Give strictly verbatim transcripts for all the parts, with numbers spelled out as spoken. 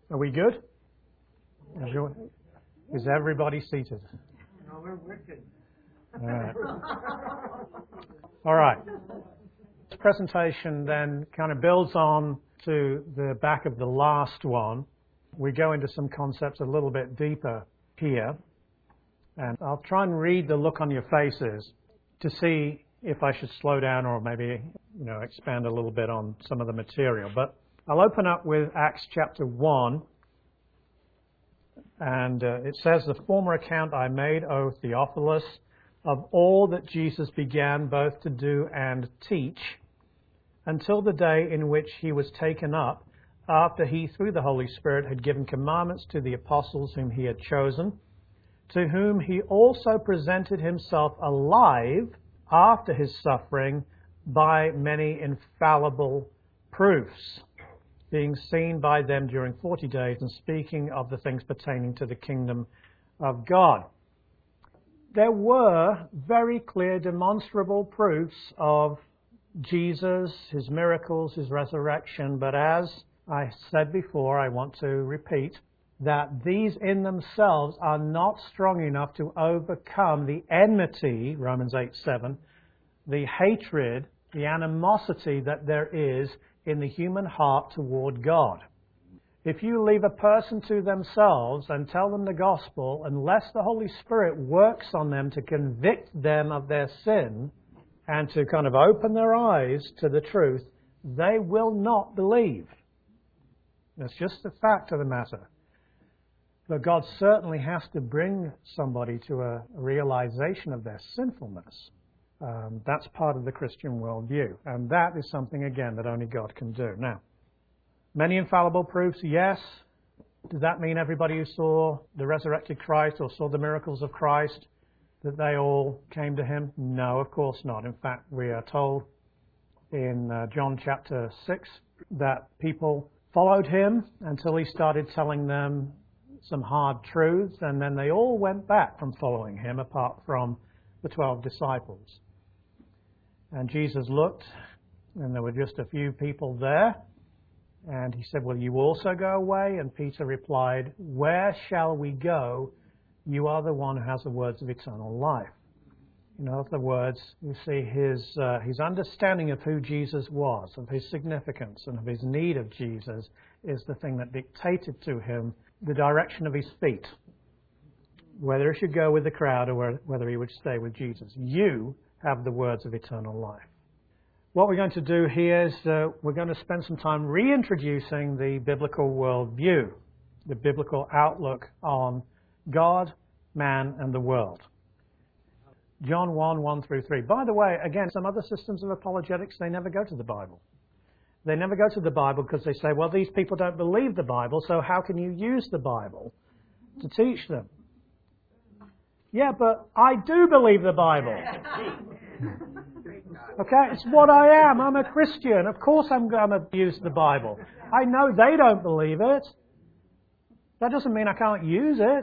Are we good? Is, your, is everybody seated? No, we're wicked. All right. All right. This presentation then kind of builds on to the back of the last one. We go into some concepts a little bit deeper here. And I'll try and read the look on your faces to see if I should slow down or maybe, you know, expand a little bit on some of the material. But I'll open up with Acts chapter one. And uh, it says, "The former account I made, O Theophilus, of all that Jesus began both to do and teach, until the day in which he was taken up, after he, through the Holy Spirit, had given commandments to the apostles whom he had chosen, to whom he also presented himself alive after his suffering by many infallible proofs, being seen by them during forty days, and speaking of the things pertaining to the kingdom of God." There were very clear, demonstrable proofs of Jesus, his miracles, his resurrection, but as I said before, I want to repeat that these in themselves are not strong enough to overcome the enmity, Romans eight seven, the hatred, the animosity that there is in the human heart toward God. If you leave a person to themselves and tell them the gospel, unless the Holy Spirit works on them to convict them of their sin and to kind of open their eyes to the truth, they will not believe. That's just the fact of the matter. But God certainly has to bring somebody to a realization of their sinfulness. Um, that's part of the Christian worldview. And that is something, again, that only God can do. Now, many infallible proofs, yes. Does that mean everybody who saw the resurrected Christ or saw the miracles of Christ, that they all came to him? No, of course not. In fact, we are told in uh, John chapter six that people followed him until he started telling them some hard truths, and then they all went back from following him, apart from the twelve disciples. And Jesus looked, and there were just a few people there. And he said, "Will you also go away?" And Peter replied, "Where shall we go? You are the one who has the words of eternal life." In other words, you see his, uh, his understanding of who Jesus was, of his significance and of his need of Jesus, is the thing that dictated to him the direction of his feet, whether he should go with the crowd or whether he would stay with Jesus. You have the words of eternal life. What we're going to do here is uh, we're going to spend some time reintroducing the biblical worldview, the biblical outlook on God, man, and the world. John one, one through three. By the way, again, some other systems of apologetics, they never go to the Bible. They never go to the Bible because they say, well, these people don't believe the Bible, so how can you use the Bible to teach them? Yeah, but I do believe the Bible. Okay, it's what I am. I'm a Christian. Of course I'm going to use the Bible. I know they don't believe it. That doesn't mean I can't use it.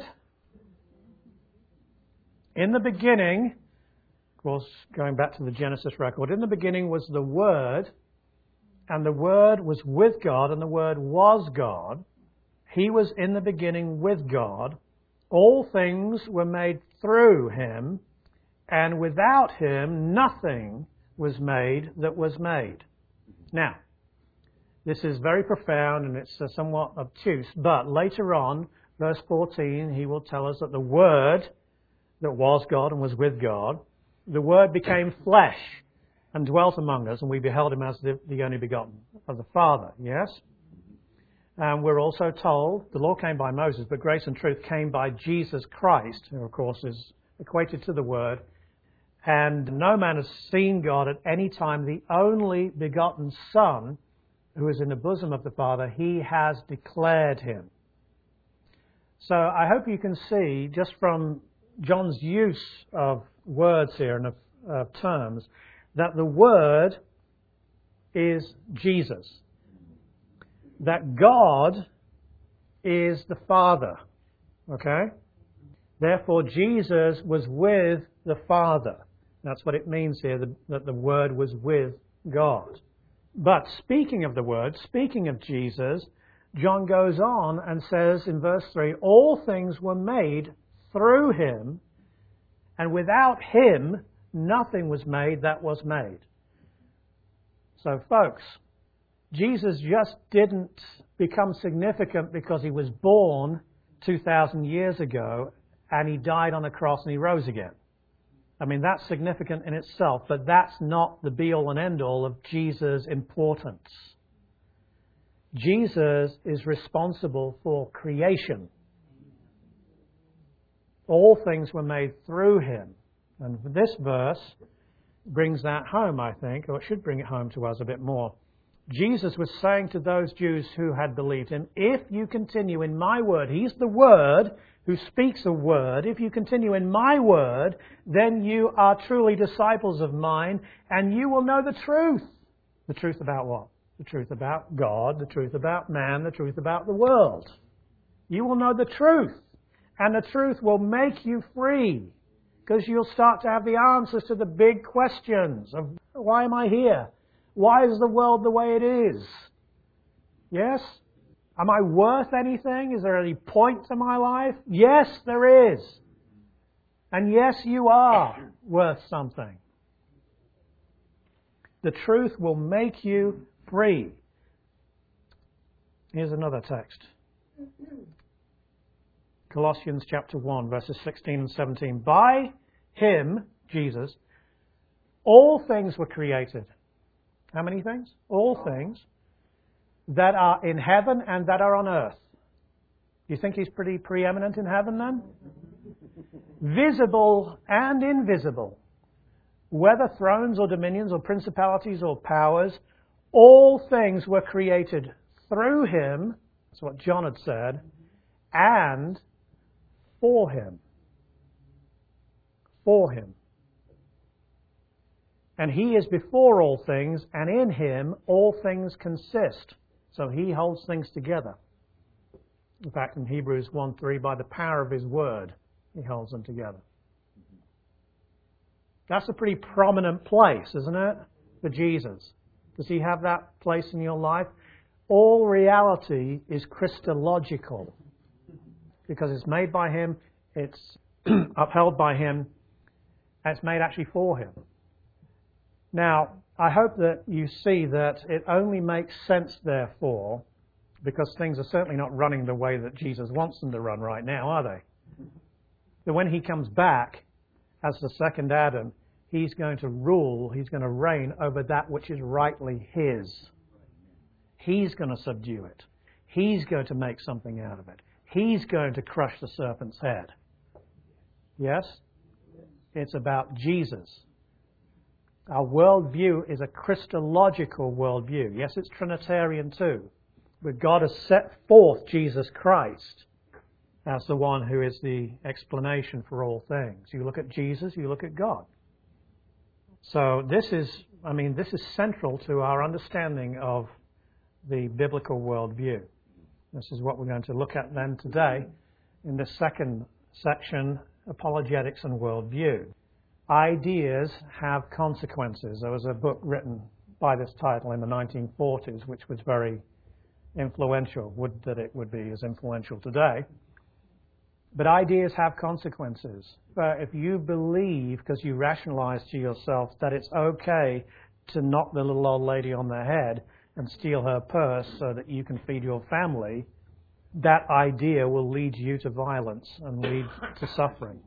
In the beginning, of course, going back to the Genesis record, in the beginning was the Word, and the Word was with God, and the Word was God. He was in the beginning with God. All things were made through him, and without him nothing was made that was made. Now, this is very profound and it's uh, somewhat obtuse, but later on, verse fourteen, he will tell us that the Word that was God and was with God, the Word became flesh and dwelt among us, and we beheld him as the, the only begotten of the Father. Yes? And we're also told, the law came by Moses, but grace and truth came by Jesus Christ, who of course is equated to the Word. And no man has seen God at any time. The only begotten Son, who is in the bosom of the Father, he has declared him. So I hope you can see, just from John's use of words here and of, of terms, that the Word is Jesus. That God is the Father. Okay? Therefore, Jesus was with the Father. That's what it means here, that the Word was with God. But speaking of the Word, speaking of Jesus, John goes on and says in verse three, all things were made through him, and without him nothing was made that was made. So folks, Jesus just didn't become significant because he was born two thousand years ago and he died on a cross and he rose again. I mean, that's significant in itself, but that's not the be-all and end-all of Jesus' importance. Jesus is responsible for creation. All things were made through him. And this verse brings that home, I think, or it should bring it home to us a bit more. Jesus was saying to those Jews who had believed him, if you continue in my word, he's the word who speaks a word, if you continue in my word, then you are truly disciples of mine, and you will know the truth. The truth about what? The truth about God, the truth about man, the truth about the world. You will know the truth, and the truth will make you free, because you'll start to have the answers to the big questions of, why am I here? Why is the world the way it is? Yes? Am I worth anything? Is there any point to my life? Yes, there is. And yes, you are worth something. The truth will make you free. Here's another text. Colossians chapter one, verses sixteen and seventeen. By him, Jesus, all things were created. How many things? All things that are in heaven and that are on earth. You think he's pretty preeminent in heaven then? Visible and invisible. Whether thrones or dominions or principalities or powers, all things were created through him, that's what John had said, and for him. For him. And he is before all things, and in him all things consist. So he holds things together. In fact, in Hebrews one three, by the power of his word, he holds them together. That's a pretty prominent place, isn't it, for Jesus? Does he have that place in your life? All reality is Christological, because it's made by him, it's upheld by him, and it's made actually for him. Now, I hope that you see that it only makes sense, therefore, because things are certainly not running the way that Jesus wants them to run right now, are they? That when he comes back as the second Adam, he's going to rule, he's going to reign over that which is rightly his. He's going to subdue it. He's going to make something out of it. He's going to crush the serpent's head. Yes? It's about Jesus. Our worldview is a Christological worldview. Yes, it's Trinitarian too. But God has set forth Jesus Christ as the one who is the explanation for all things. You look at Jesus, you look at God. So this is, I mean, this is central to our understanding of the biblical worldview. This is what we're going to look at then today in this second section, Apologetics and Worldview. Ideas have consequences. There was a book written by this title in the nineteen forties, which was very influential. Would that it would be as influential today. But ideas have consequences. But if you believe, because you rationalize to yourself, that it's okay to knock the little old lady on the head and steal her purse so that you can feed your family, that idea will lead you to violence and lead to suffering.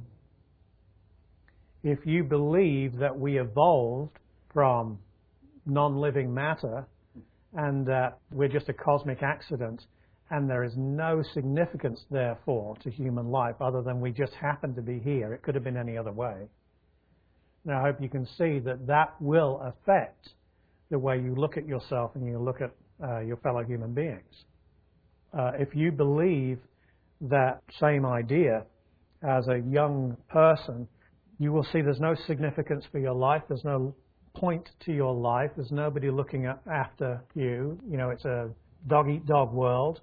If you believe that we evolved from non-living matter and that we're just a cosmic accident and there is no significance, therefore, to human life other than we just happen to be here, it could have been any other way. Now, I hope you can see that that will affect the way you look at yourself and you look at uh, your fellow human beings. Uh, if you believe that same idea as a young person, you will see there's no significance for your life. There's no point to your life. There's nobody looking at, after you. You know, it's a dog-eat-dog world.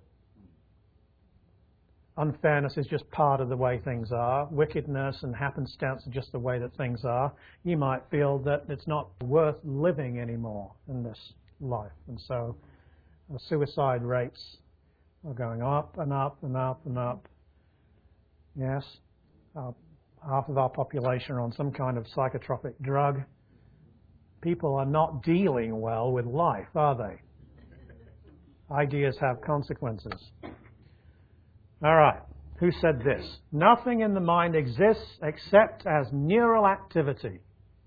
Unfairness is just part of the way things are. Wickedness and happenstance are just the way that things are. You might feel that it's not worth living anymore in this life. And so uh, suicide rates are going up and up and up and up. Yes, uh, half of our population are on some kind of psychotropic drug. People are not dealing well with life, are they? Ideas have consequences. All right. Who said this? Nothing in the mind exists except as neural activity.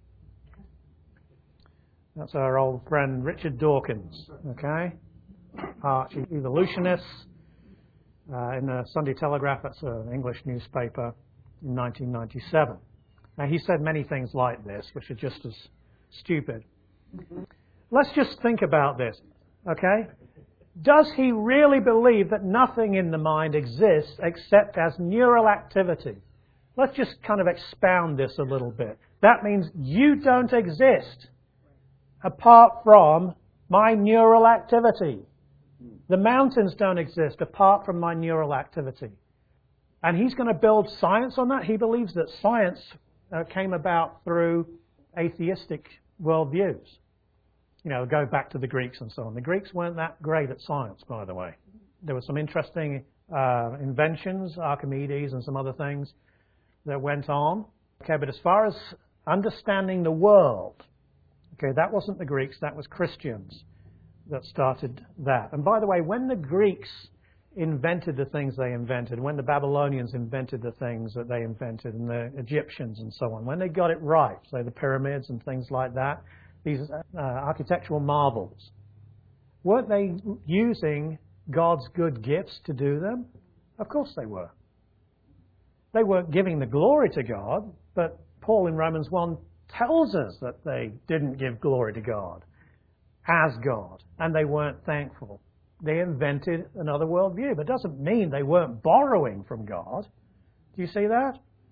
That's our old friend Richard Dawkins, okay? Arch evolutionist uh, in the Sunday Telegraph. That's an English newspaper in nineteen ninety-seven. Now, he said many things like this, which are just as stupid. Let's just think about this, okay? Does he really believe that nothing in the mind exists except as neural activity? Let's just kind of expound this a little bit. That means you don't exist apart from my neural activity. The mountains don't exist apart from my neural activity. And he's going to build science on that. He believes that science uh, came about through atheistic worldviews. You know, go back to the Greeks and so on. The Greeks weren't that great at science, by the way. There were some interesting uh, inventions, Archimedes and some other things that went on. Okay, but as far as understanding the world, okay, that wasn't the Greeks, that was Christians that started that. And by the way, when the Greeks invented the things they invented, when the Babylonians invented the things that they invented, and the Egyptians and so on, when they got it right, say the pyramids and things like that, these uh, architectural marvels, weren't they using God's good gifts to do them? Of course they were. They weren't giving the glory to God, but Paul in Romans one tells us that they didn't give glory to God as God, and they weren't thankful. They invented another worldview, but it doesn't mean they weren't borrowing from God. Do you see that?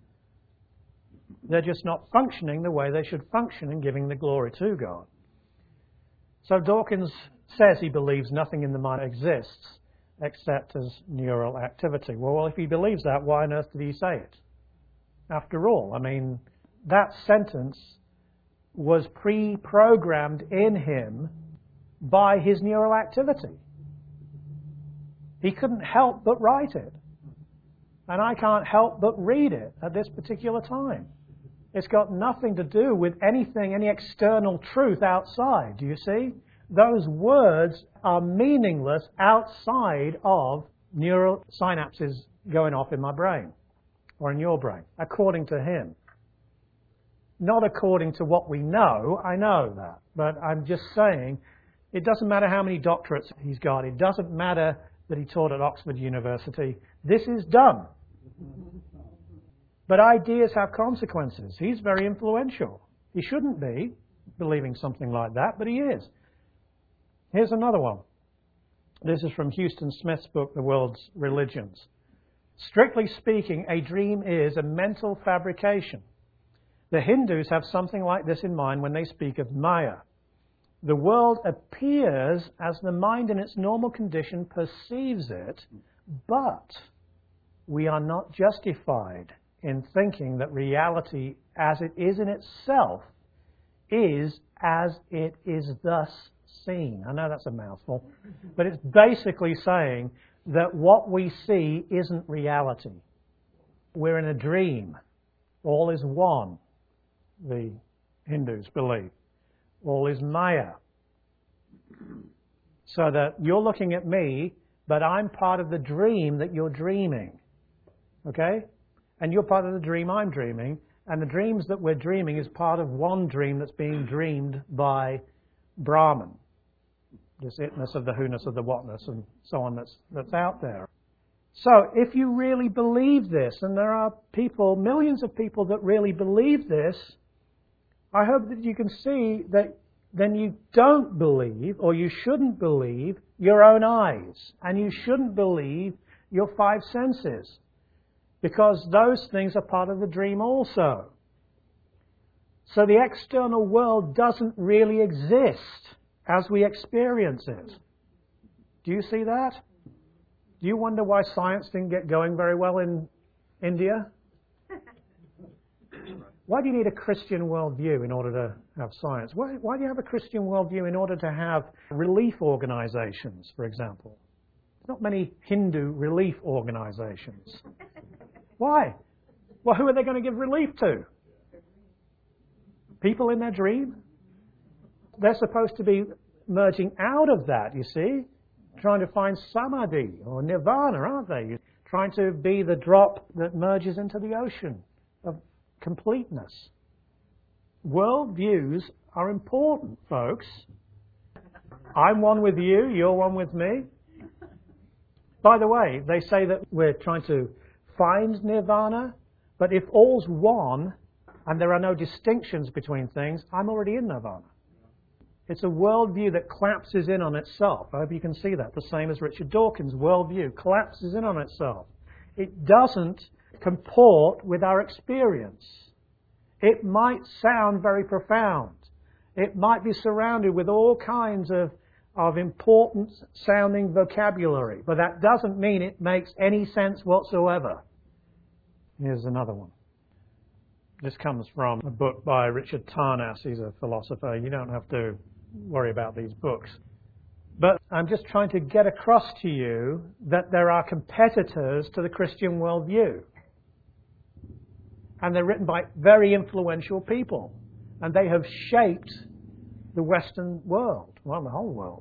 They're just not functioning the way they should function in giving the glory to God. So Dawkins says he believes nothing in the mind exists except as neural activity. Well, well, if he believes that, why on earth did he say it? After all, I mean, that sentence was pre-programmed in him by his neural activity. He couldn't help but write it. And I can't help but read it at this particular time. It's got nothing to do with anything, any external truth outside. Do you see? Those words are meaningless outside of neural synapses going off in my brain or in your brain, according to him. Not according to what we know. I know that. But I'm just saying, it doesn't matter how many doctorates he's got. It doesn't matter that he taught at Oxford University. This is done. But ideas have consequences. He's very influential. He shouldn't be believing something like that, but he is. Here's another one. This is from Houston Smith's book, The World's Religions. Strictly speaking, a dream is a mental fabrication. The Hindus have something like this in mind when they speak of Maya. The world appears as the mind in its normal condition perceives it, but we are not justified in thinking that reality as it is in itself is as it is thus seen. I know that's a mouthful, but it's basically saying that what we see isn't reality. We're in a dream. All is one, the Hindus believe. All is Maya. So that you're looking at me, but I'm part of the dream that you're dreaming. Okay? And you're part of the dream I'm dreaming, and the dreams that we're dreaming is part of one dream that's being dreamed by Brahman. This itness of the who-ness of the what-ness and so on that's, that's out there. So if you really believe this, and there are people, millions of people that really believe this, I hope that you can see that then you don't believe, or you shouldn't believe, your own eyes. And you shouldn't believe your five senses. Because those things are part of the dream also. So the external world doesn't really exist as we experience it. Do you see that? Do you wonder why science didn't get going very well in India? Why do you need a Christian worldview in order to have science? Why, why do you have a Christian worldview in order to have relief organizations, for example? not many Hindu relief organizations. Why? Well, who are they going to give relief to? People in their dream? They're supposed to be merging out of that, you see, trying to find samadhi or nirvana, aren't they? Trying to be the drop that merges into the ocean of completeness. Worldviews are important, folks. I'm one with you, you're one with me. By the way, they say that we're trying to find nirvana, but if all's one and there are no distinctions between things, I'm already in nirvana. It's a worldview that collapses in on itself. I hope you can see that. The same as Richard Dawkins' worldview collapses in on itself. It doesn't comport with our experience. It might sound very profound. It might be surrounded with all kinds of, of important sounding vocabulary, but that doesn't mean it makes any sense whatsoever. Here's another one. This comes from a book by Richard Tarnas. He's a philosopher. You don't have to worry about these books. But I'm just trying to get across to you that there are competitors to the Christian worldview. And they're written by very influential people. And they have shaped the Western world, well, the whole world.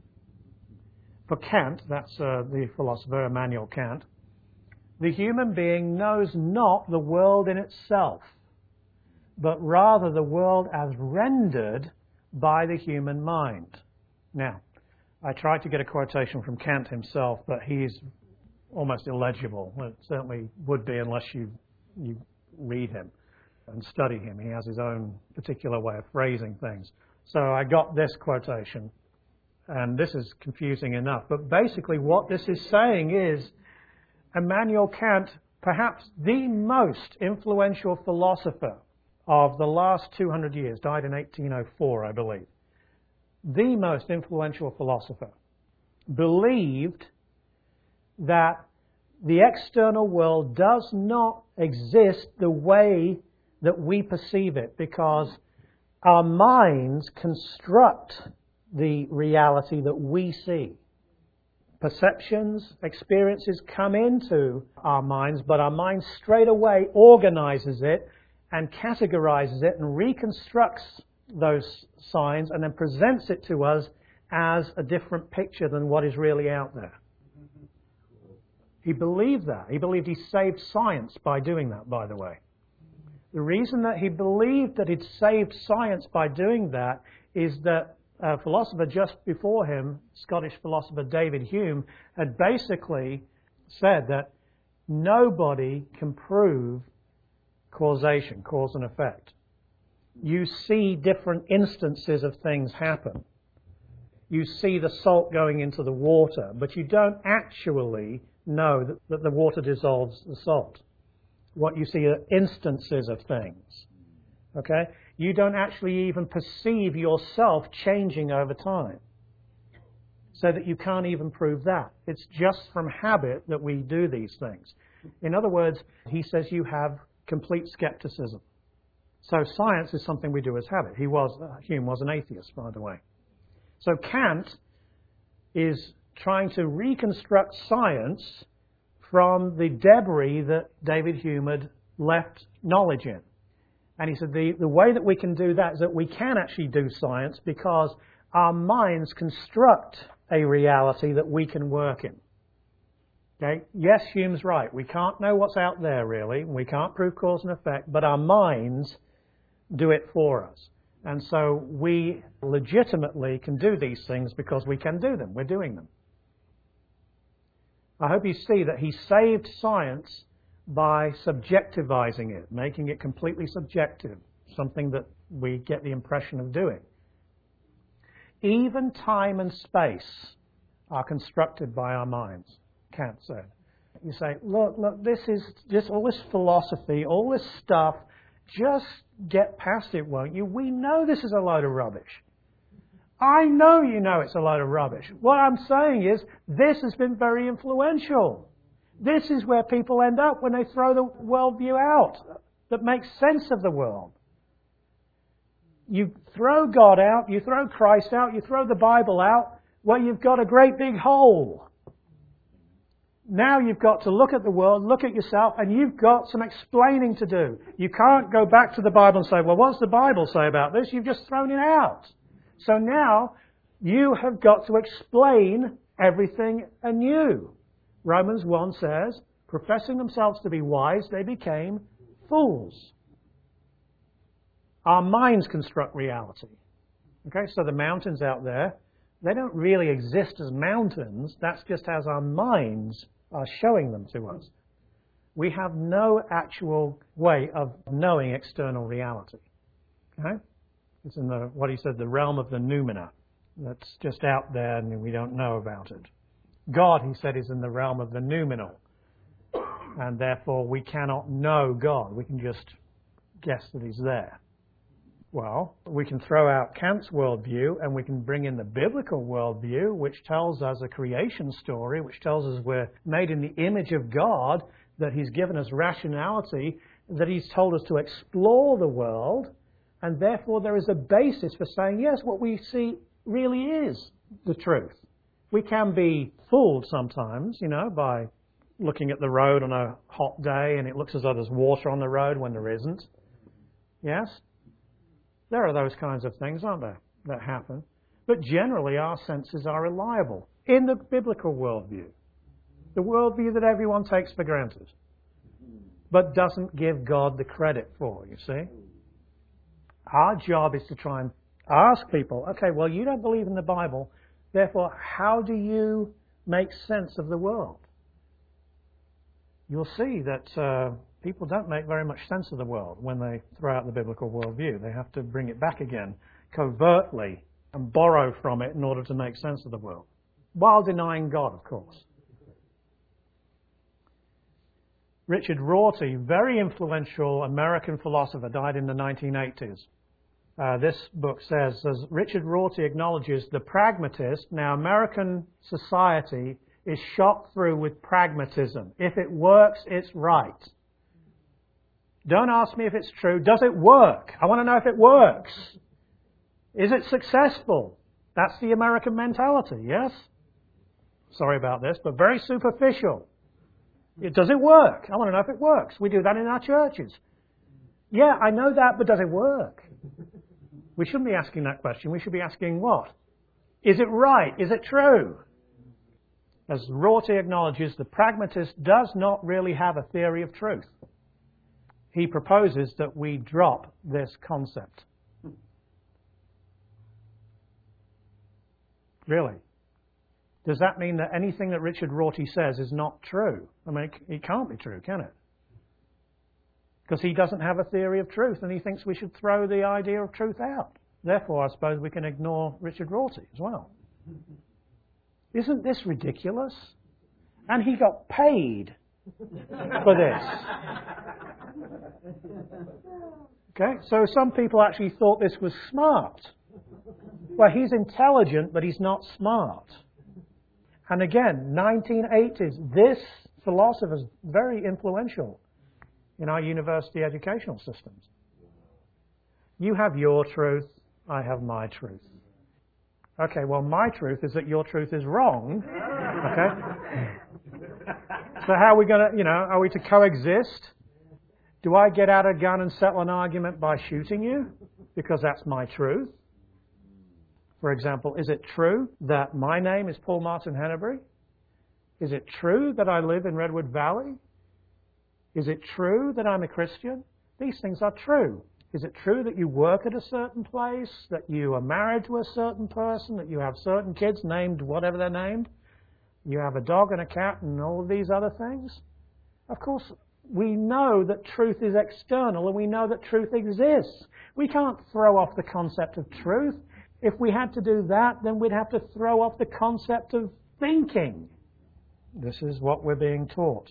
For Kant, that's uh, the philosopher Immanuel Kant, the human being knows not the world in itself, but rather the world as rendered by the human mind. Now, I tried to get a quotation from Kant himself, but he's almost illegible. Well, it certainly would be unless you, you read him and study him. He has his own particular way of phrasing things. So I got this quotation, and this is confusing enough. But basically what this is saying is Immanuel Kant, perhaps the most influential philosopher of the last two hundred years, died in eighteen oh four, I believe, the most influential philosopher, believed that the external world does not exist the way that we perceive it, because our minds construct the reality that we see. Perceptions, experiences come into our minds, but our mind straight away organizes it and categorizes it and reconstructs those signs and then presents it to us as a different picture than what is really out there. He believed that. He believed he saved science by doing that, by the way. The reason that he believed that he'd saved science by doing that is that a philosopher just before him, Scottish philosopher David Hume, had basically said that nobody can prove causation, cause and effect. You see different instances of things happen. You see the salt going into the water, but you don't actually know that, that the water dissolves the salt. What you see are instances of things. Okay? You don't actually even perceive yourself changing over time. So that you can't even prove that. It's just from habit that we do these things. In other words, he says you have complete skepticism. So science is something we do as habit. He was, uh, Hume was an atheist, by the way. So Kant is trying to reconstruct science from the debris that David Hume had left knowledge in. And he said the, the way that we can do that is that we can actually do science because our minds construct a reality that we can work in. Okay? Yes, Hume's right. We can't know what's out there, really. We can't prove cause and effect, but our minds do it for us. And so we legitimately can do these things because we can do them. We're doing them. I hope you see that he saved science by subjectivizing it, making it completely subjective, something that we get the impression of doing. Even time and space are constructed by our minds, Kant said. You say, look, look, this is just all this philosophy, all this stuff, just get past it, won't you? We know this is a load of rubbish. I know you know it's a load of rubbish. What I'm saying is, this has been very influential. This is where people end up when they throw the worldview out that makes sense of the world. You throw God out, you throw Christ out, you throw the Bible out, well, you've got a great big hole. Now you've got to look at the world, look at yourself, and you've got some explaining to do. You can't go back to the Bible and say, well, what's the Bible say about this? You've just thrown it out. So now you have got to explain everything anew. Romans one says, professing themselves to be wise, they became fools. Our minds construct reality. Okay, so the mountains out there, they don't really exist as mountains. That's just as our minds are showing them to us. We have no actual way of knowing external reality. Okay? It's in the, what he said, the realm of the noumena. That's just out there and we don't know about it. God, he said, is in the realm of the noumenal. And therefore we cannot know God. We can just guess that he's there. Well, we can throw out Kant's worldview and we can bring in the biblical worldview, which tells us a creation story, which tells us we're made in the image of God, that he's given us rationality, that he's told us to explore the world, and therefore there is a basis for saying, yes, what we see really is the truth. We can be fooled sometimes, you know, by looking at the road on a hot day and it looks as though there's water on the road when there isn't. Yes? There are those kinds of things, aren't there, that happen. But generally our senses are reliable in the biblical worldview. The worldview that everyone takes for granted, but doesn't give God the credit for, you see. Our job is to try and ask people, okay, well, you don't believe in the Bible, therefore, how do you make sense of the world? You'll see that uh, people don't make very much sense of the world when they throw out the biblical worldview. They have to bring it back again covertly and borrow from it in order to make sense of the world, while denying God, of course. Richard Rorty, very influential American philosopher, died in the nineteen eighties. Uh, this book says, as Richard Rorty acknowledges, the pragmatist, now American society is shot through with pragmatism. If it works, it's right. Don't ask me if it's true. Does it work? I want to know if it works. Is it successful? That's the American mentality, yes? Sorry about this, but very superficial. Does it work? I want to know if it works. We do that in our churches. Yeah, I know that, but does it work? We shouldn't be asking that question. We should be asking what? Is it right? Is it true? As Rorty acknowledges, the pragmatist does not really have a theory of truth. He proposes that we drop this concept. Really? Does that mean that anything that Richard Rorty says is not true? I mean, it can't be true, can it? Because he doesn't have a theory of truth and he thinks we should throw the idea of truth out. Therefore, I suppose we can ignore Richard Rorty as well. Isn't this ridiculous? And he got paid for this. Okay, so some people actually thought this was smart. Well, he's intelligent, but he's not smart. And again, nineteen eighties, this philosopher is very influential in our university educational systems. You have your truth, I have my truth. Okay, well, my truth is that your truth is wrong. Okay? So how are we going to, you know, are we to coexist? Do I get out a gun and settle an argument by shooting you? Because that's my truth. For example, is it true that my name is Paul Martin Henneberry? Is it true that I live in Redwood Valley? Is it true that I'm a Christian? These things are true. Is it true that you work at a certain place, that you are married to a certain person, that you have certain kids named whatever they're named? You have a dog and a cat and all of these other things? Of course, we know that truth is external and we know that truth exists. We can't throw off the concept of truth. If we had to do that, then we'd have to throw off the concept of thinking. This is what we're being taught.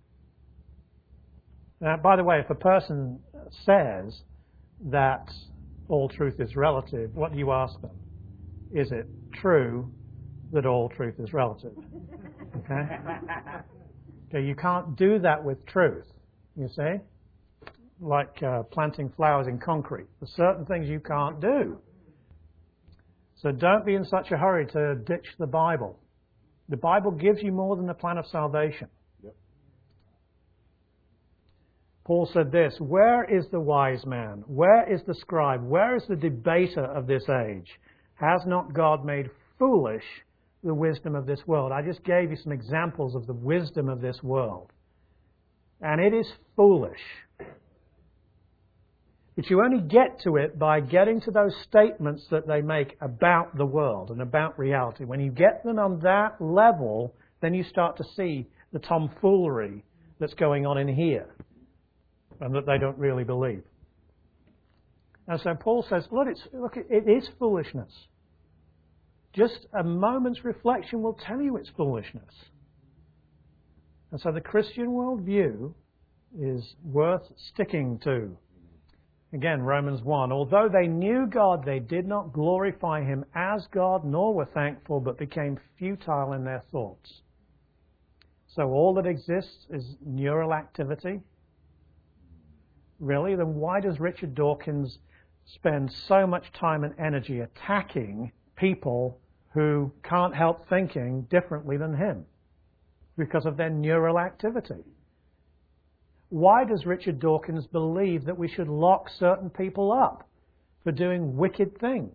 Now, by the way, if a person says that all truth is relative, what do you ask them? Is it true that all truth is relative? Okay? Okay, you can't do that with truth, you see? Like uh, planting flowers in concrete. There's certain things you can't do. So don't be in such a hurry to ditch the Bible. The Bible gives you more than the plan of salvation. Yep. Paul said this, where is the wise man? Where is the scribe? Where is the debater of this age? Has not God made foolish the wisdom of this world? I just gave you some examples of the wisdom of this world. And it is foolish. But you only get to it by getting to those statements that they make about the world and about reality. When you get them on that level, then you start to see the tomfoolery that's going on in here and that they don't really believe. And so Paul says, look, it's, look, it is foolishness. Just a moment's reflection will tell you it's foolishness. And so the Christian worldview is worth sticking to. Again, Romans one, although they knew God, they did not glorify Him as God, nor were thankful, but became futile in their thoughts. So all that exists is neural activity? Really? Then why does Richard Dawkins spend so much time and energy attacking people who can't help thinking differently than him? Because of their neural activity. Why does Richard Dawkins believe that we should lock certain people up for doing wicked things?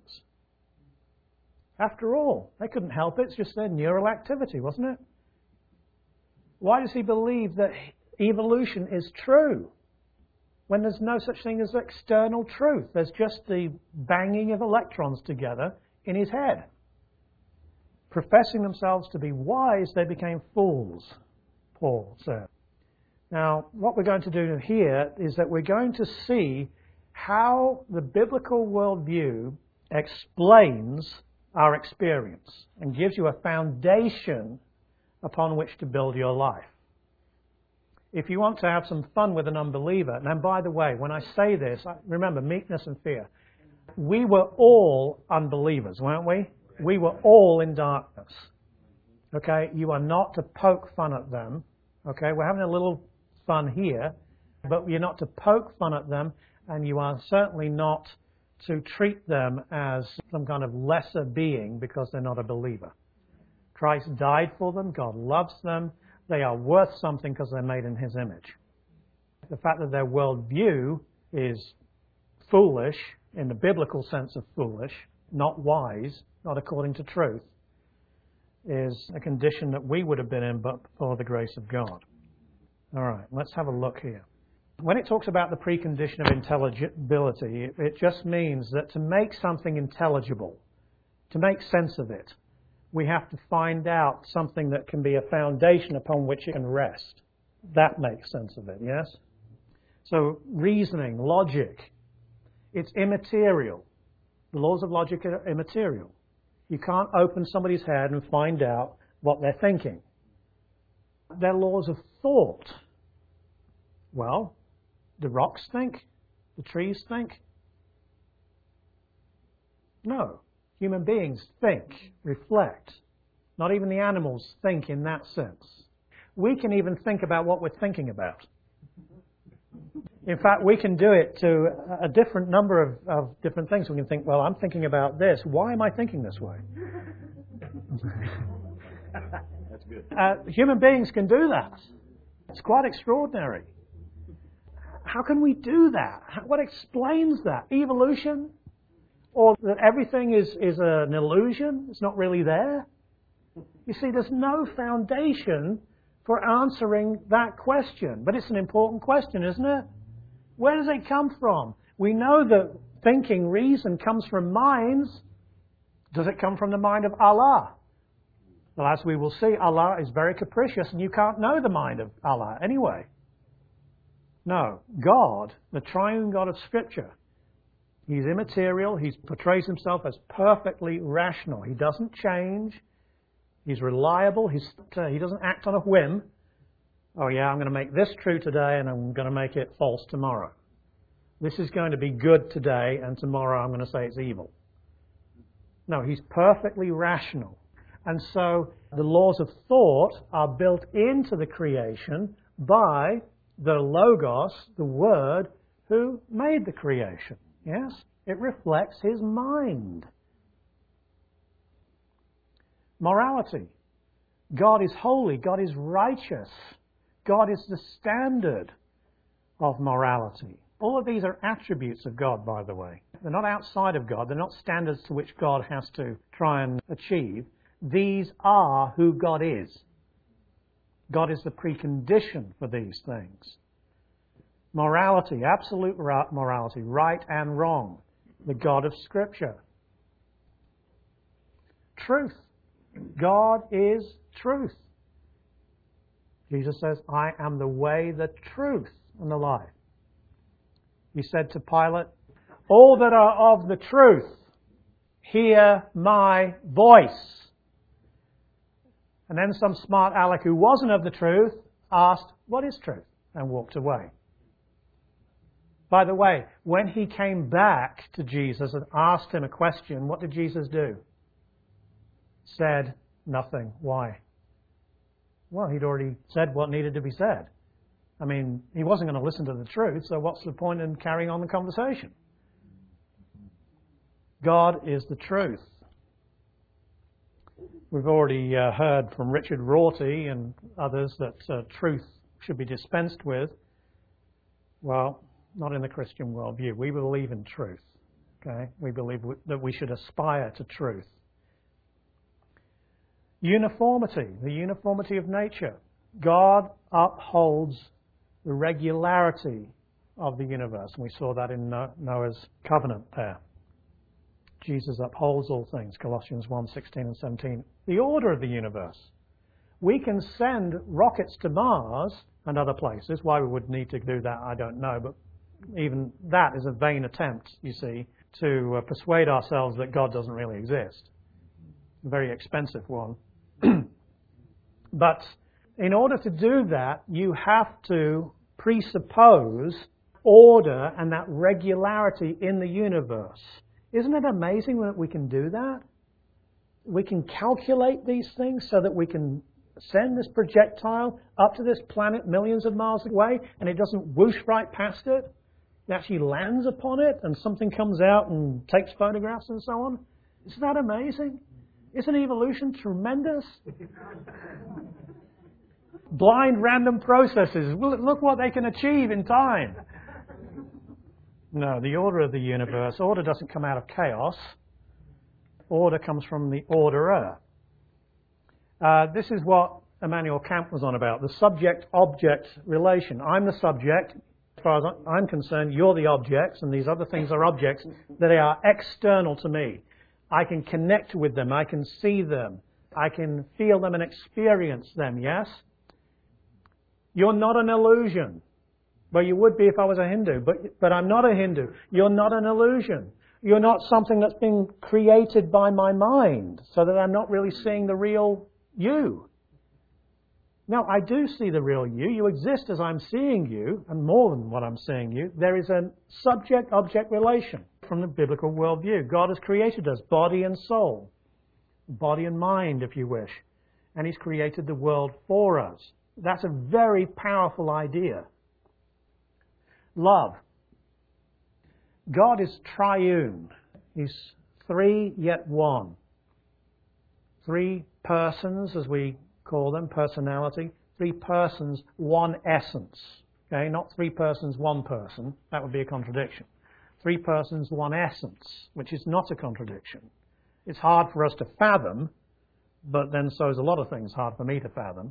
After all, they couldn't help it. It's just their neural activity, wasn't it? Why does he believe that evolution is true when there's no such thing as external truth? There's just the banging of electrons together in his head. Professing themselves to be wise, they became fools, Paul said. Now, what we're going to do here is that we're going to see how the biblical worldview explains our experience and gives you a foundation upon which to build your life. If you want to have some fun with an unbeliever, and by the way, when I say this, remember meekness and fear. We were all unbelievers, weren't we? We were all in darkness. Okay? You are not to poke fun at them. Okay? We're having a little fun here, but you're not to poke fun at them, and you are certainly not to treat them as some kind of lesser being because they're not a believer. Christ died for them. God loves them. They are worth something because they're made in His image. The fact that their worldview is foolish, in the biblical sense of foolish, not wise, not according to truth, is a condition that we would have been in but for the grace of God. All right, let's have a look here. When it talks about the precondition of intelligibility, it just means that to make something intelligible, to make sense of it, we have to find out something that can be a foundation upon which it can rest. That makes sense of it, yes? So reasoning, logic, it's immaterial. The laws of logic are immaterial. You can't open somebody's head and find out what they're thinking. They're laws of thought. Well, the rocks think? The trees think? No. Human beings think, reflect. Not even the animals think in that sense. We can even think about what we're thinking about. In fact, we can do it to a different number of, of different things. We can think, well, I'm thinking about this. Why am I thinking this way? That's good. Uh, human beings can do that. It's quite extraordinary. How can we do that? What explains that? Evolution? Or that everything is, is an illusion? It's not really there? You see, there's no foundation for answering that question. But it's an important question, isn't it? Where does it come from? We know that thinking, reason comes from minds. Does it come from the mind of Allah? Well, as we will see, Allah is very capricious and you can't know the mind of Allah anyway. No, God, the triune God of Scripture, He's immaterial. He portrays Himself as perfectly rational. He doesn't change. He's reliable. He's, uh, he doesn't act on a whim. Oh yeah, I'm going to make this true today and I'm going to make it false tomorrow. This is going to be good today and tomorrow I'm going to say it's evil. No, He's perfectly rational. And so the laws of thought are built into the creation by the Logos, the Word, who made the creation. Yes? It reflects His mind. Morality. God is holy. God is righteous. God is the standard of morality. All of these are attributes of God, by the way. They're not outside of God. They're not standards to which God has to try and achieve. These are who God is. God is the precondition for these things. Morality, absolute morality, right and wrong. The God of Scripture. Truth. God is truth. Jesus says, I am the way, the truth, and the life. He said to Pilate, all that are of the truth, hear my voice. And then some smart aleck who wasn't of the truth asked, what is truth? And walked away. By the way, when he came back to Jesus and asked him a question, what did Jesus do? Said nothing. Why? Well, he'd already said what needed to be said. I mean, he wasn't going to listen to the truth, so what's the point in carrying on the conversation? God is the truth. We've already uh, heard from Richard Rorty and others that uh, truth should be dispensed with. Well, not in the Christian worldview. We believe in truth. Okay? We believe w- that we should aspire to truth. Uniformity, the uniformity of nature. God upholds the regularity of the universe. And we saw that in Noah's covenant there. Jesus upholds all things, Colossians one, sixteen and seventeen. The order of the universe. We can send rockets to Mars and other places. Why we would need to do that, I don't know. But even that is a vain attempt, you see, to uh, persuade ourselves that God doesn't really exist. A very expensive one. But in order to do that, you have to presuppose order and that regularity in the universe. Isn't it amazing that we can do that? We can calculate these things so that we can send this projectile up to this planet millions of miles away and it doesn't whoosh right past it. It actually lands upon it and something comes out and takes photographs and so on. Isn't that amazing? Isn't evolution tremendous? Blind random processes. Look what they can achieve in time. No, the order of the universe. Order doesn't come out of chaos. Order comes from the orderer. Uh, this is what Immanuel Kant was on about, the subject-object relation. I'm the subject. As far as I'm concerned, you're the objects, and these other things are objects that are external to me. I can connect with them. I can see them. I can feel them and experience them, yes? You're not an illusion. Well, you would be if I was a Hindu, but, but I'm not a Hindu. You're not an illusion. You're not something that's been created by my mind, so that I'm not really seeing the real you. No, I do see the real you. You exist as I'm seeing you, and more than what I'm seeing you. There is a subject-object relation from the biblical worldview. God has created us, body and soul, body and mind, if you wish, and He's created the world for us. That's a very powerful idea. Love. God is triune. He's three yet one. Three persons, as we call them, personality. Three persons, one essence. Okay, not three persons, one person. That would be a contradiction. Three persons, one essence, which is not a contradiction. It's hard for us to fathom, but then so is a lot of things hard for me to fathom.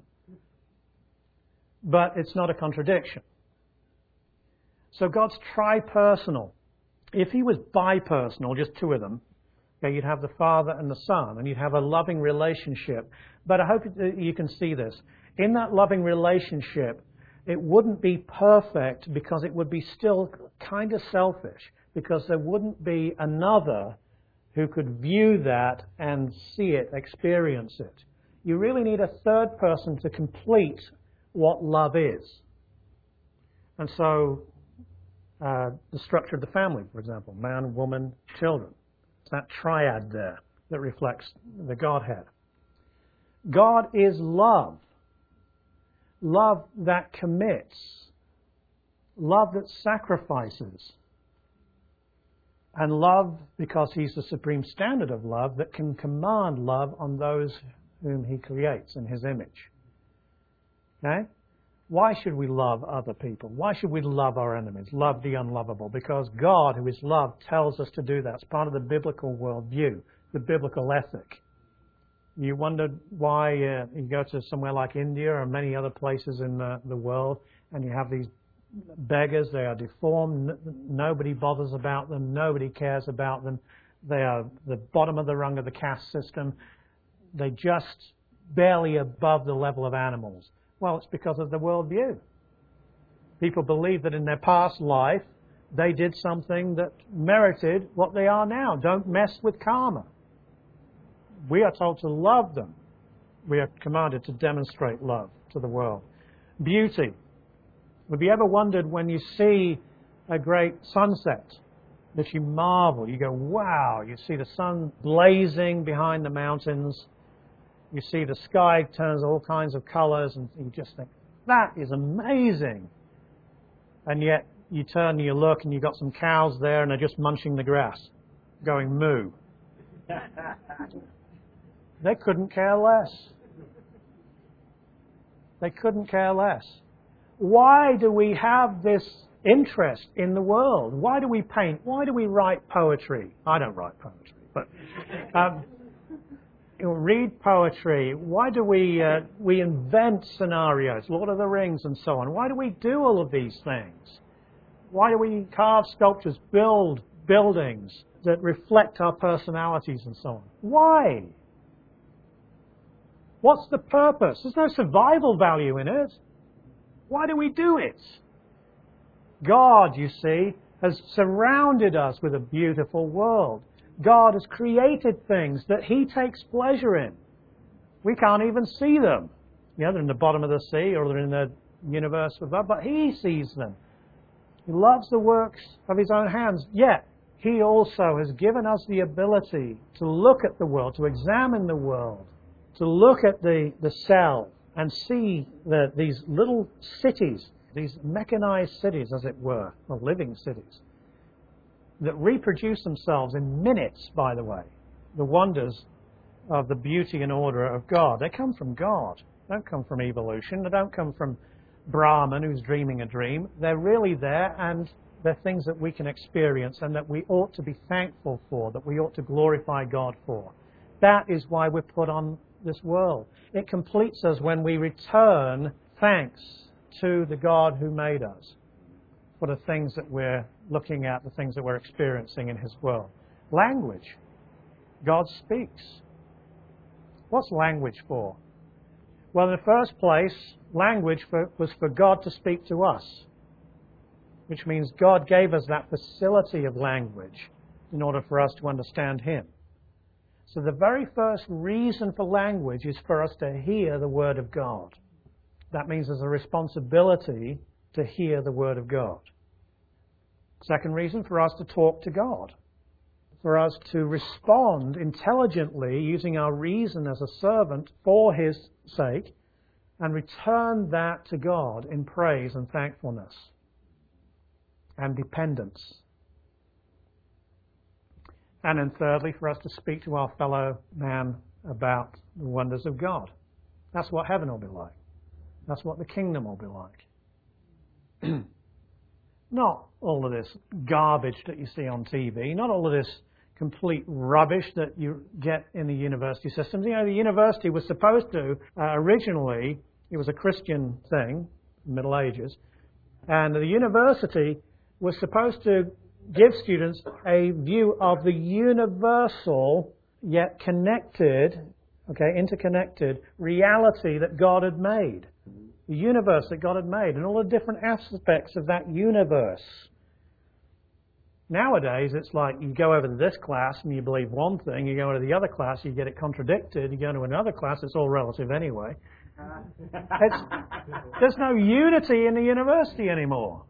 But it's not a contradiction. So God's tri-personal. If He was bi-personal, just two of them, okay, you'd have the Father and the Son, and you'd have a loving relationship. But I hope you can see this. In that loving relationship, it wouldn't be perfect because it would be still kind of selfish, because there wouldn't be another who could view that and see it, experience it. You really need a third person to complete what love is. And so, uh, the structure of the family, for example, man, woman, children. It's that triad there that reflects the Godhead. God is love. Love that commits. Love that sacrifices. And love, because He's the supreme standard of love, that can command love on those whom He creates in His image. Okay? Why should we love other people? Why should we love our enemies? Love the unlovable? Because God, who is love, tells us to do that. It's part of the biblical worldview, the biblical ethic. You wonder why uh, you go to somewhere like India or many other places in the, the world and you have these beggars. They are deformed. N- nobody bothers about them. Nobody cares about them. They are the bottom of the rung of the caste system. They just barely above the level of animals. Well, it's because of the worldview. People believe that in their past life they did something that merited what they are now. Don't mess with karma. We are told to love them. We are commanded to demonstrate love to the world. Beauty. Have you ever wondered when you see a great sunset that you marvel, you go, wow, you see the sun blazing behind the mountains, you see the sky turns all kinds of colors, and you just think, that is amazing. And yet you turn and you look and you've got some cows there and they're just munching the grass, going moo. They couldn't care less. They couldn't care less. Why do we have this interest in the world? Why do we paint? Why do we write poetry? I don't write poetry, but um, you know, read poetry. Why do we uh, we invent scenarios, Lord of the Rings and so on? Why do we do all of these things? Why do we carve sculptures, build buildings that reflect our personalities and so on? Why? What's the purpose? There's no survival value in it. Why do we do it? God, you see, has surrounded us with a beautiful world. God has created things that He takes pleasure in. We can't even see them. You know, they're in the bottom of the sea or they're in the universe above, but He sees them. He loves the works of His own hands. Yet, He also has given us the ability to look at the world, to examine the world, to look at the, the cell and see the, these little cities, these mechanized cities, as it were, or living cities, that reproduce themselves in minutes, by the way. The wonders of the beauty and order of God. They come from God. They don't come from evolution. They don't come from Brahman who's dreaming a dream. They're really there, and they're things that we can experience and that we ought to be thankful for, that we ought to glorify God for. That is why we're put on this world. It completes us when we return thanks to the God who made us for the things that we're looking at, the things that we're experiencing in His world. Language. God speaks. What's language for? Well, in the first place, language for, was for God to speak to us, which means God gave us that facility of language in order for us to understand Him. So the very first reason for language is for us to hear the Word of God. That means there's a responsibility to hear the Word of God. Second reason, for us to talk to God. For us to respond intelligently using our reason as a servant for His sake and return that to God in praise and thankfulness and dependence. And then thirdly, for us to speak to our fellow man about the wonders of God. That's what heaven will be like. That's what the kingdom will be like. Not all of this garbage that you see on T V, not all of this complete rubbish that you get in the university systems. You know, the university was supposed to, uh, originally, it was a Christian thing, Middle Ages, and the university was supposed to give students a view of the universal, yet connected, okay, interconnected reality that God had made. The universe that God had made and all the different aspects of that universe. Nowadays, it's like you go over to this class and you believe one thing, you go to the other class, you get it contradicted, you go to another class, it's all relative anyway. It's, there's no unity in the university anymore.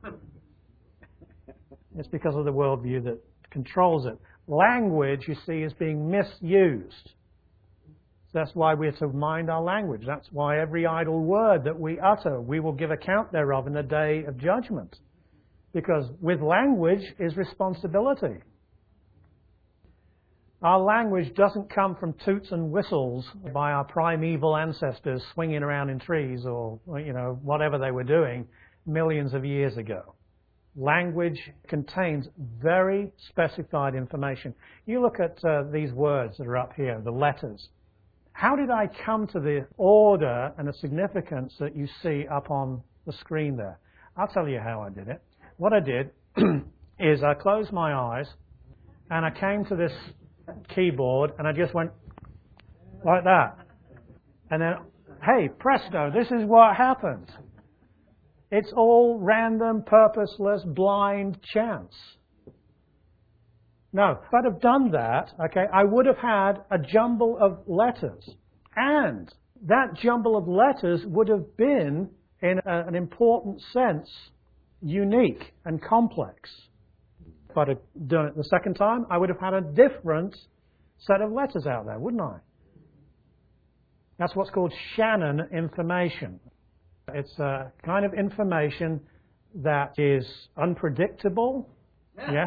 It's because of the worldview that controls it. Language, you see, is being misused. That's why we're to mind our language. That's why every idle word that we utter, we will give account thereof in the day of judgment. Because with language is responsibility. Our language doesn't come from toots and whistles by our primeval ancestors swinging around in trees or, you know, whatever they were doing millions of years ago. Language contains very specified information. You look at uh, these words that are up here, the letters. How did I come to the order and the significance that you see up on the screen there? I'll tell you how I did it. What I did is I closed my eyes and I came to this keyboard and I just went like that. And then, hey, presto, this is what happens. It's all random, purposeless, blind chance. No, if I'd have done that, okay, I would have had a jumble of letters. And that jumble of letters would have been, in a, an important sense, unique and complex. If I'd have done it the second time, I would have had a different set of letters out there, wouldn't I? That's what's called Shannon information. It's a kind of information that is unpredictable. Yes.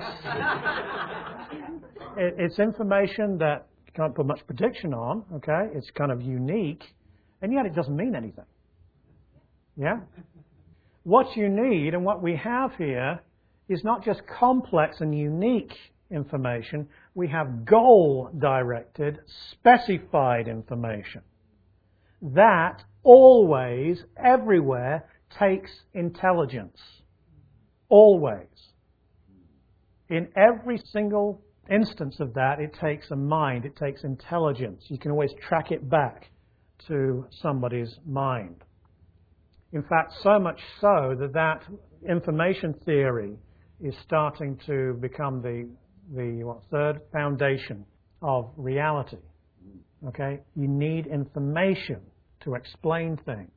it, it's information that you can't put much prediction on, okay? It's kind of unique, and yet it doesn't mean anything. Yeah? What you need and what we have here is not just complex and unique information. We have goal-directed, specified information. That always, everywhere, takes intelligence. Always. In every single instance of that, it takes a mind, it takes intelligence. You can always track it back to somebody's mind. In fact, so much so that that information theory is starting to become the, the what, third foundation of reality. Okay? You need information to explain things.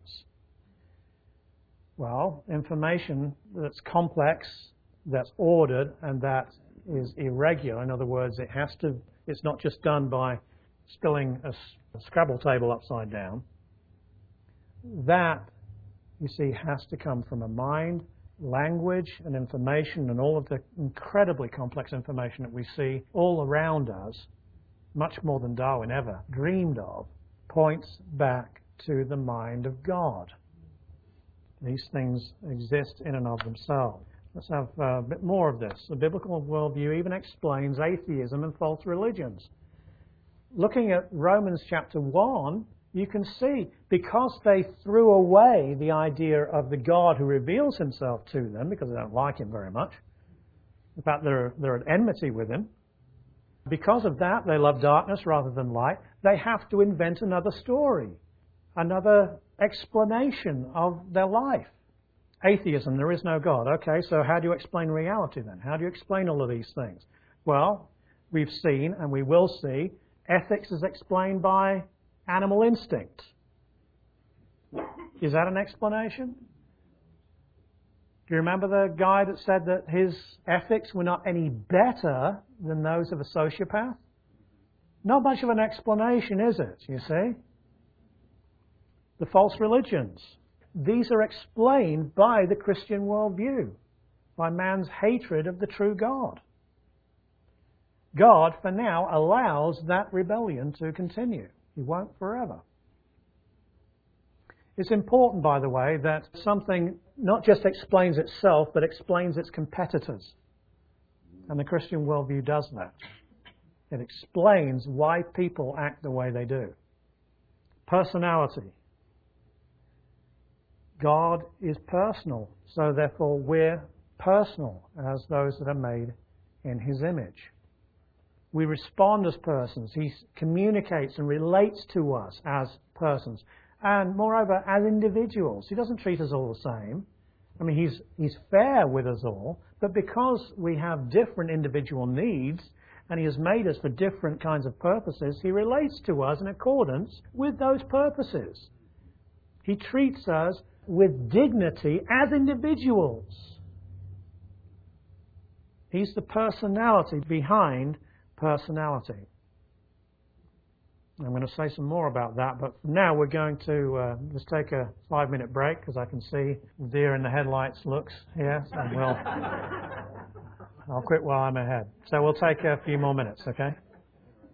Well, information that's complex, that's ordered, and that is irregular. In other words, it has to, it's not just done by spilling a, a Scrabble table upside down. That, you see, has to come from a mind, language, and information, and all of the incredibly complex information that we see all around us, much more than Darwin ever dreamed of, points back to the mind of God. These things exist in and of themselves. Let's have a bit more of this. The biblical worldview even explains atheism and false religions. Looking at Romans chapter one, you can see, because they threw away the idea of the God who reveals himself to them, because they don't like him very much. In fact, they're, they're at enmity with him. Because of that, they love darkness rather than light. They have to invent another story, another explanation of their life. Atheism, there is no God. Okay, so how do you explain reality then? How do you explain all of these things? Well, we've seen, and we will see, ethics is explained by animal instinct. Is that an explanation? Do you remember the guy that said that his ethics were not any better than those of a sociopath? Not much of an explanation, is it, you see? The false religions. These are explained by the Christian worldview, by man's hatred of the true God. God, for now, allows that rebellion to continue. He won't forever. It's important, by the way, that something not just explains itself, but explains its competitors. And the Christian worldview does that. It explains why people act the way they do. Personality. God is personal, so therefore we're personal as those that are made in his image. We respond as persons. He communicates and relates to us as persons. And moreover, as individuals. He doesn't treat us all the same. I mean, he's, he's fair with us all, but because we have different individual needs, and he has made us for different kinds of purposes, he relates to us in accordance with those purposes. He treats us with dignity as individuals. He's the personality behind personality. I'm going to say some more about that, but for now we're going to uh, just take a five-minute break because I can see the deer in the headlights looks here, and we'll I'll quit while I'm ahead. So we'll take a few more minutes, okay?